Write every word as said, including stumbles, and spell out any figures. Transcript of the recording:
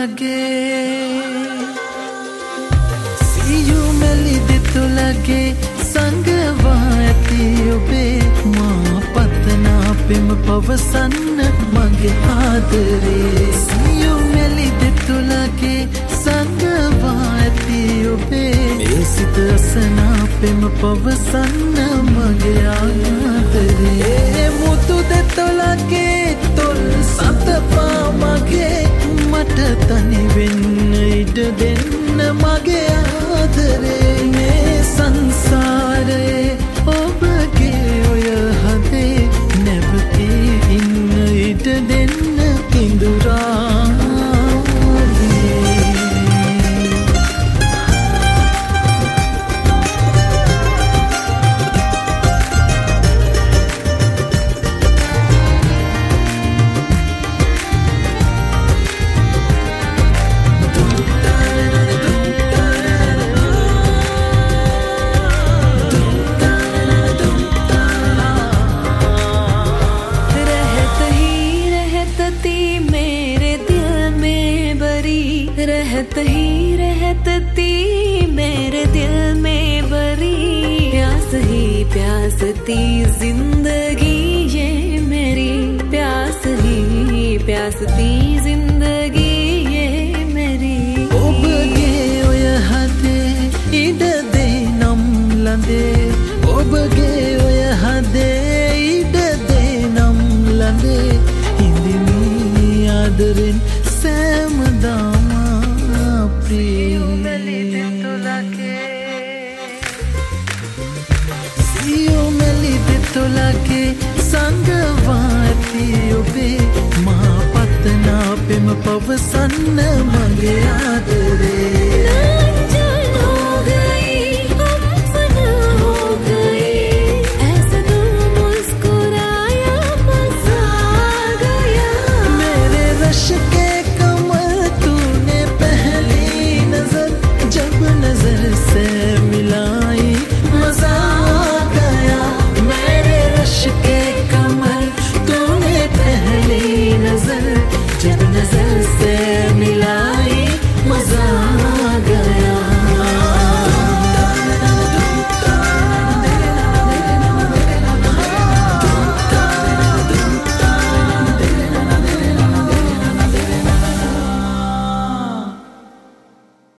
lage siyu meli dittu lage sangwa ඇති ඔබේ මා පතන පෙම පවසන්න මගේ ආදරේ සියු මෙලි dittu lage sangwa ඇති ඔබේ මේ සිත අසනා පෙම පවසන්න මගේ ආදරේ මුතු dittu lage තොල් සතපා මගේ මට තනි වෙන්න ඉඩ දෙන්න මගේ ආදරේ මේ සංසාරේ ඔබගේ ඔය හදේ නැවතී ඉන්න ඉඩ දෙන්න रहत ही रहती मेरे दिल में बरी प्यास ही प्यासती जिंदगी ये मेरी प्यास ही प्यासती जिंदगी ये मेरी ඔබගේ ඔය හදේ ඉඩ දේ නම් ලඳේ ඔබගේ ඔය හදේ ඉඩ දේ නම් ලඳේ හිඳිමි ආදරෙන් සෑමදාම සියු මෙලි dittu lage සියු මෙලි dittu lage sangwa ඇති ඔබේ මා පතන පෙම පවසන්න මගේ ආදරේ